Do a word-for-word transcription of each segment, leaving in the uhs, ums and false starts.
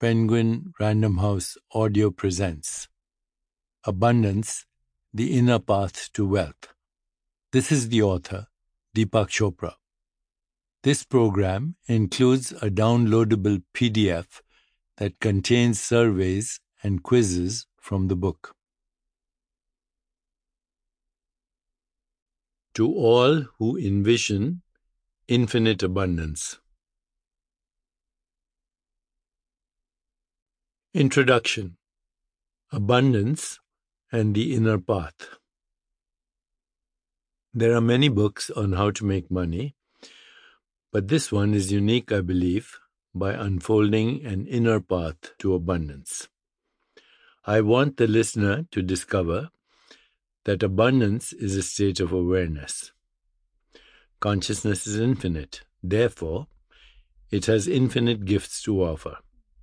Penguin Random House Audio presents Abundance, the Inner Path to Wealth. This is the author, Deepak Chopra. This program includes a downloadable P D F that contains surveys and quizzes from the book. To all who envision infinite abundance. Introduction: Abundance and the Inner Path. There are many books on how to make money, but this one is unique, I believe, by unfolding an inner path to abundance. I want the listener to discover that abundance is a state of awareness. Consciousness is infinite, therefore, it has infinite gifts to offer.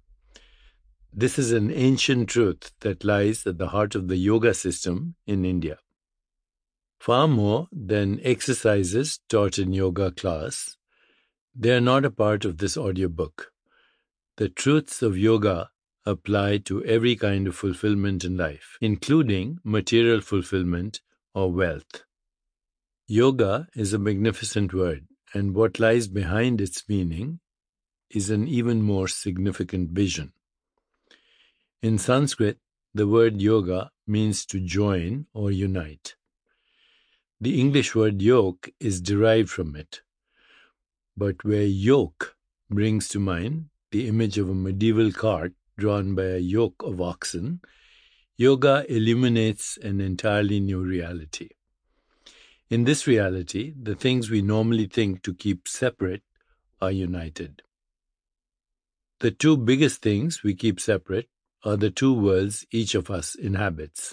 This is an ancient truth that lies at the heart of the yoga system in India. Far more than exercises taught in yoga class, they are not a part of this audiobook. The truths of yoga apply to every kind of fulfillment in life, including material fulfillment or wealth. Yoga is a magnificent word, and what lies behind its meaning is an even more significant vision. In Sanskrit, the word yoga means to join or unite. The English word yoke is derived from it. But where yoke brings to mind the image of a medieval cart drawn by a yoke of oxen, yoga illuminates an entirely new reality. In this reality, the things we normally think to keep separate are united. The two biggest things we keep separate are the two worlds each of us inhabits.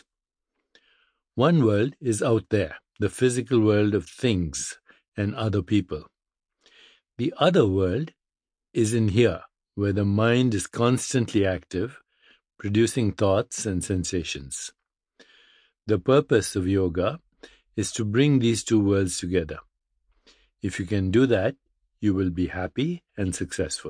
One world is out there, the physical world of things and other people. The other world is in here, where the mind is constantly active, producing thoughts and sensations. The purpose of yoga is to bring these two worlds together. If you can do that, you will be happy and successful.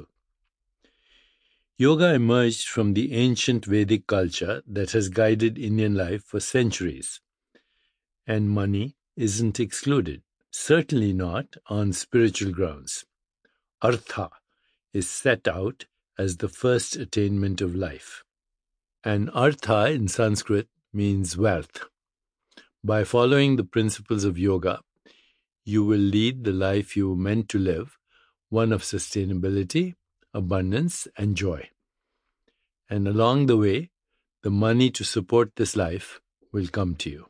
Yoga emerged from the ancient Vedic culture that has guided Indian life for centuries. And money isn't excluded, certainly not on spiritual grounds. Artha is set out as the first attainment of life. And Artha in Sanskrit means wealth. By following the principles of yoga, you will lead the life you were meant to live, one of sustainability, abundance, and joy. And along the way, the money to support this life will come to you.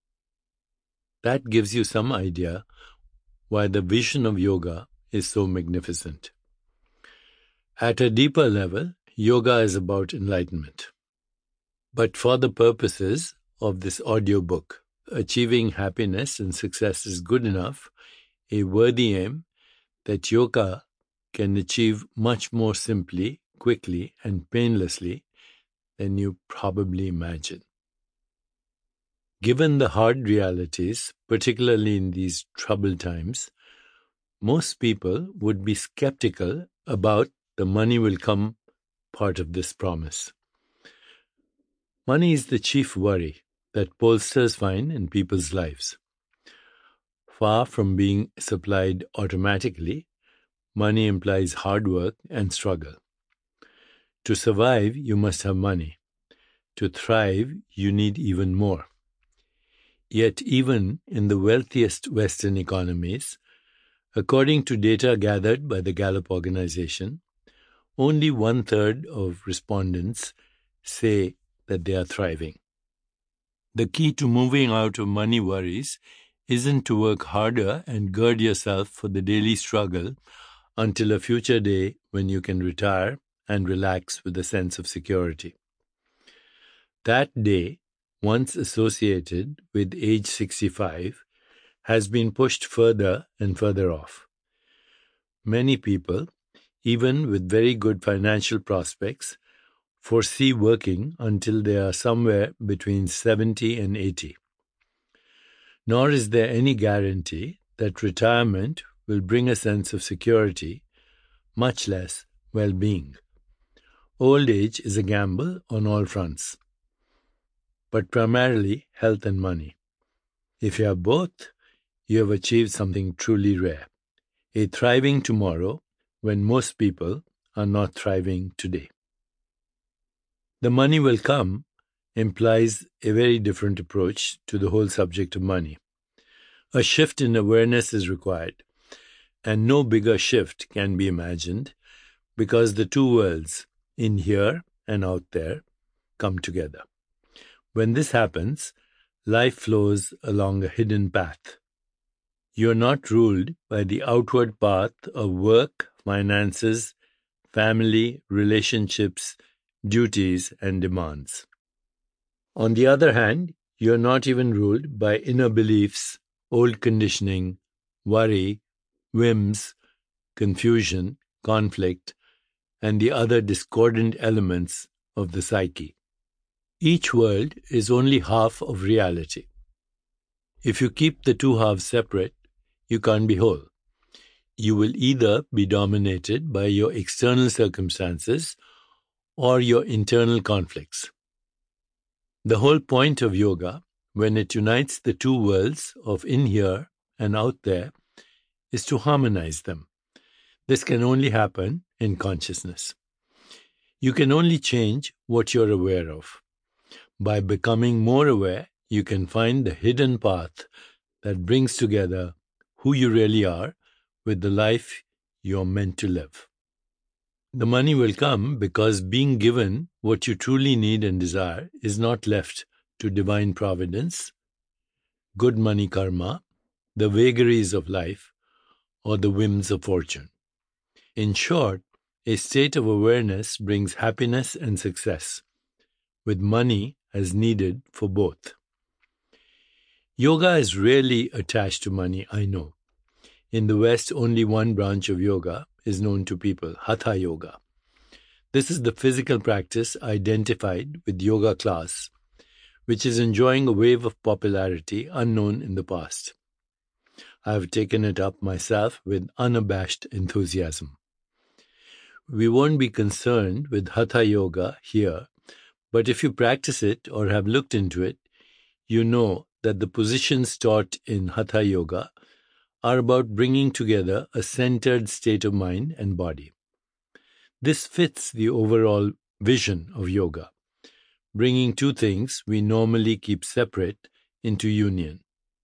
That gives you some idea why the vision of yoga is so magnificent. At a deeper level, yoga is about enlightenment. But for the purposes of this audiobook, achieving happiness and success is good enough, a worthy aim that yoga can achieve much more simply, quickly, and painlessly than you probably imagine. Given the hard realities, particularly in these troubled times, most people would be skeptical about the money will come part of this promise. Money is the chief worry that pollsters find in people's lives. Far from being supplied automatically, money implies hard work and struggle. To survive, you must have money. To thrive, you need even more. Yet even in the wealthiest Western economies, according to data gathered by the Gallup organization, only one-third of respondents say that they are thriving. The key to moving out of money worries isn't to work harder and gird yourself for the daily struggle until a future day when you can retire and relax with a sense of security. That day, once associated with age sixty-five, has been pushed further and further off. Many people, even with very good financial prospects, foresee working until they are somewhere between seventy and eighty. Nor is there any guarantee that retirement will bring a sense of security, much less well-being. Old age is a gamble on all fronts, but primarily health and money. If you have both, you have achieved something truly rare, a thriving tomorrow when most people are not thriving today. The money will come implies a very different approach to the whole subject of money. A shift in awareness is required, and no bigger shift can be imagined because the two worlds, in here and out there, come together. When this happens, life flows along a hidden path. You are not ruled by the outward path of work, finances, family, relationships, duties, and demands. On the other hand, you are not even ruled by inner beliefs, old conditioning, worry, whims, confusion, conflict, and the other discordant elements of the psyche. Each world is only half of reality. If you keep the two halves separate, you can't be whole. You will either be dominated by your external circumstances or your internal conflicts. The whole point of yoga, when it unites the two worlds of in here and out there, is to harmonize them. This can only happen in consciousness. You can only change what you're aware of. By becoming more aware, you can find the hidden path that brings together who you really are with the life you're meant to live. The money will come because being given what you truly need and desire is not left to divine providence, good money karma, the vagaries of life, or the whims of fortune. In short, a state of awareness brings happiness and success, with money as needed for both. Yoga is rarely attached to money, I know. In the West, only one branch of yoga is known to people, Hatha Yoga. This is the physical practice identified with yoga class, which is enjoying a wave of popularity unknown in the past. I have taken it up myself with unabashed enthusiasm. We won't be concerned with Hatha Yoga here, but if you practice it or have looked into it, you know that the positions taught in Hatha Yoga are about bringing together a centered state of mind and body. This fits the overall vision of yoga, bringing two things we normally keep separate into union.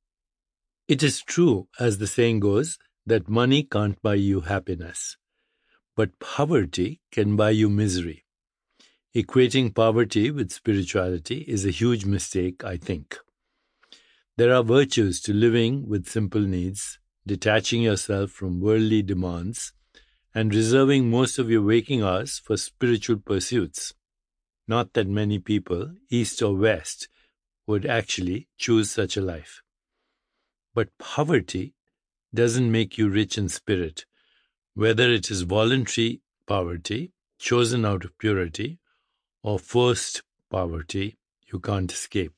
It is true, as the saying goes, that money can't buy you happiness, but poverty can buy you misery. Equating poverty with spirituality is a huge mistake, I think. There are virtues to living with simple needs, detaching yourself from worldly demands, and reserving most of your waking hours for spiritual pursuits. Not that many people, east or west, would actually choose such a life. But poverty doesn't make you rich in spirit, whether it is voluntary poverty, chosen out of purity, or forced poverty you can't escape.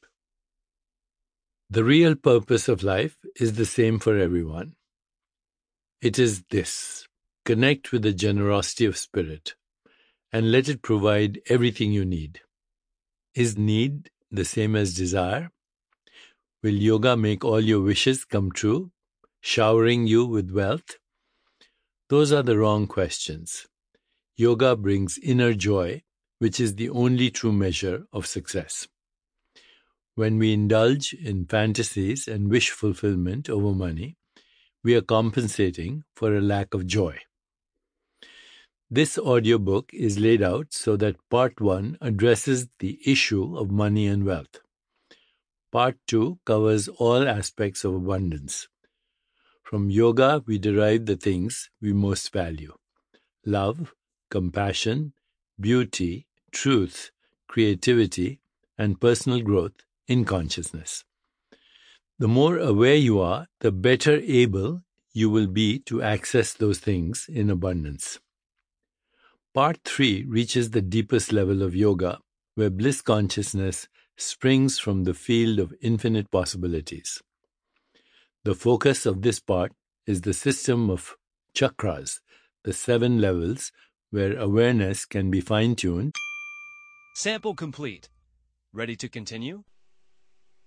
The real purpose of life is the same for everyone. It is this: connect with the generosity of spirit and let it provide everything you need. Is need the same as desire? Will yoga make all your wishes come true, showering you with wealth? Those are the wrong questions. Yoga brings inner joy, which is the only true measure of success. When we indulge in fantasies and wish fulfillment over money, we are compensating for a lack of joy. This audiobook is laid out so that part one addresses the issue of money and wealth. Part two covers all aspects of abundance. From yoga, we derive the things we most value: love, compassion, beauty, truth, creativity, and personal growth in consciousness. The more aware you are, the better able you will be to access those things in abundance. Part three reaches the deepest level of yoga, where bliss consciousness springs from the field of infinite possibilities. The focus of this part is the system of chakras, the seven levels where awareness can be fine-tuned. Sample complete. Ready to continue?